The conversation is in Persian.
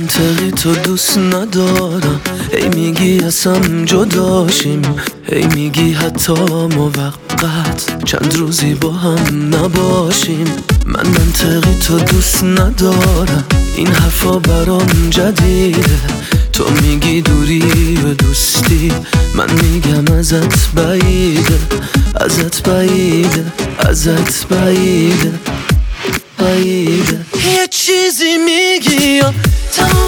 منطقی تو دوست ندارم، هی میگی اصلا جداشیم، هی میگی حتی موقت چند روزی با هم نباشیم. من منطقی تو دوست ندارم، این حرفا برام جدیده. تو میگی دوری و دوستی، من میگم ازت بعیده، ازت بعیده، ازت بعیده، بعیده. یه چیزی میگی یا تمام